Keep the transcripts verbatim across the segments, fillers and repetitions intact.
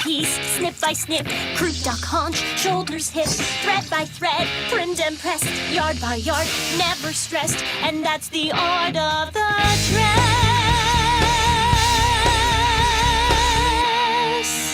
piece, snip by snip, croup, duck, haunch, shoulders, hip, thread by thread, trimmed and pressed, yard by yard, never stressed, and that's the art of the dress.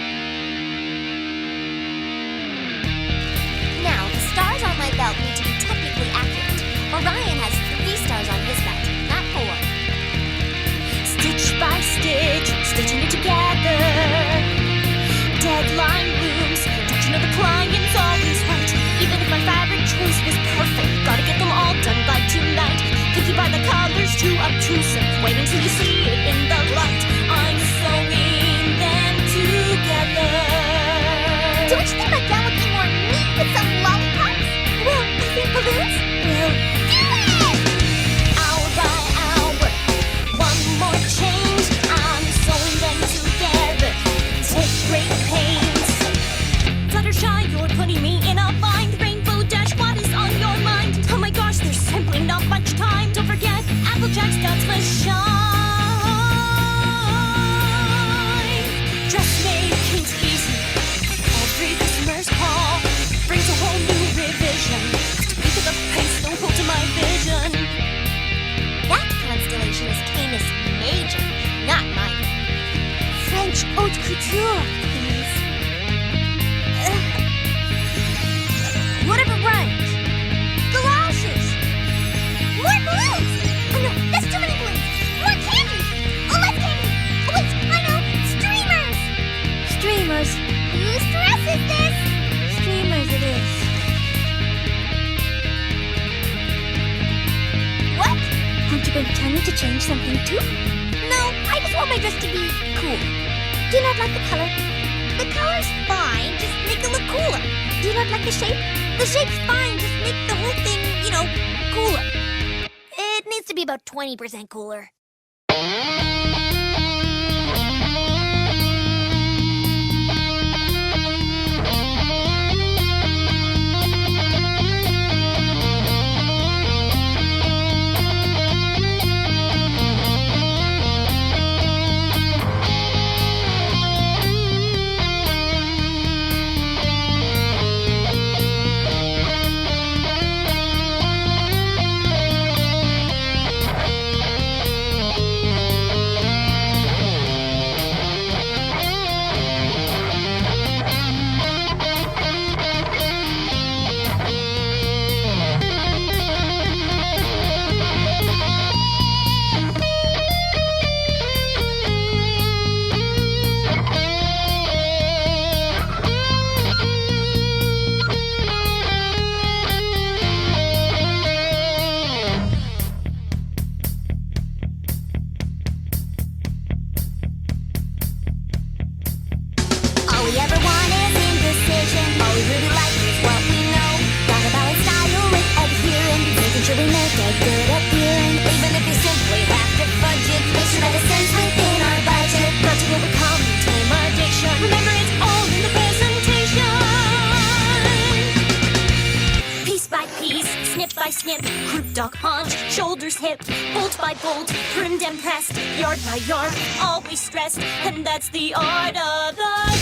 Now, the stars on my belt need to be technically accurate. Orion has three stars on his belt, not four. Stitch by stitch, stitching it together. Deadline looms, don't you know the client's always right? Even if my fabric choice was perfect, gotta get them all done by tonight. Picky by the colors, too obtrusive. Wait until you see it in the light. I'm sewing them together. Don't you think my gown would be more neat with some lollipops? Well, I think balloons will do it! Hour by hour, one more change. I'm sewing them together. Take great pains. Fluttershy, you're putting me in a bind. Rainbow Dash, what is on your mind? Oh my gosh, there's simply not much time. Don't forget, Applejack's guts must shine. Dressmaking's easy. Every customer's call brings a whole new revision. Pick up the pace, don't hold to my vision. That constellation is Canis Major, not minor. French haute couture, please. Ugh. Whatever rhymes. Galoshes. More balloons. Oh no, that's too many balloons. More candy. Oh, less candy. Oh wait, I know. Streamers. Streamers. Whose dress is this? Streamers it is. What? Aren't you going to tell me to change something too? No, I just want my dress to be cool. Do you not like the color? The color's fine, just make it look cooler. Do you not like the shape? The shape's fine, just make the whole thing, you know, cooler. It needs to be about twenty percent cooler. All we ever want is indecision. All we really like is what we know. Gotta balance style with adherence, making sure we make a good appearance. Even if we simply have to fudge it, make sure that it stays within our budget. Not to overcome intimidation. Remember, it's all in the presentation. Piece by piece, snip by snip, croup, duck, haunch, shoulders, hip, bolt by bolt, trimmed and pressed, yard by yard, always stressed, and that's the art of the